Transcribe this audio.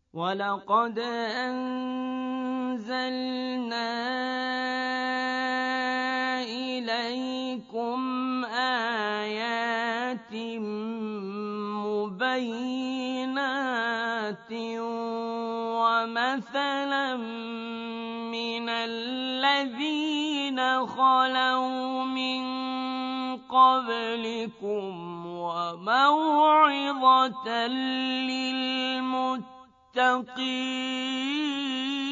وَلَقَدْ أَنزَلْنَا إِلَيْكُمْ آيَاتٍ مُبَيِّنَاتٍ وَمَثَلًا مِّنَ الَّذِينَ خَلَوْا مِن قَبْلِكُمْ وَمَوْعِظَةً لِّلْمُتَّقِينَ